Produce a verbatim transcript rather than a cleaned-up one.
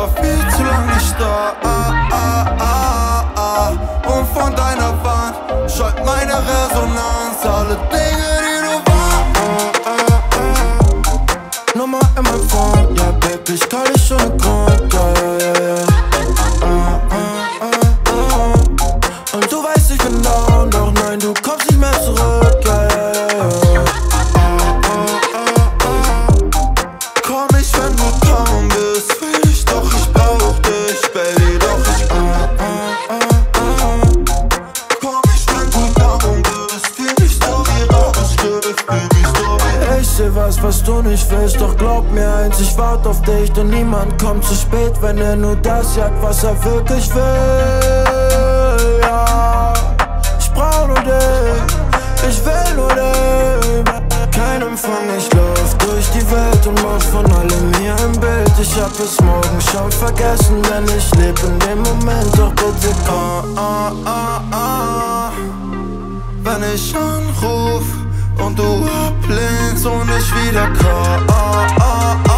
viel zu lang nicht da. Ah, ah, ah, ah. Und von deiner Wand schallt meine Resonanz. Alle Dinge, die du warst. Ah, ah, ah. Nummer in mein Phone, ja Baby, ich call dich ohne Grund, ja, ja, ja, ja. Ah, ah, ah, ah. Und du weißt, ich bin down, doch nein, du kommst nicht mehr zurück, ja, ja, ja, ja. Was, was du nicht willst, doch glaub mir eins, ich wart auf dich, denn niemand kommt zu spät, wenn er nur das jagt, was er wirklich will, ja. Ich brauch nur dich, ich will nur dich. Kein Empfang, ich lauf durch die Welt und mach von allem hier ein Bild. Ich hab es morgen schon vergessen, denn ich leb in dem Moment, doch bitte komm. Ah, ah, ah, ah. Wenn ich anruf und du ablehnst und ich wieder komm, ah, ah,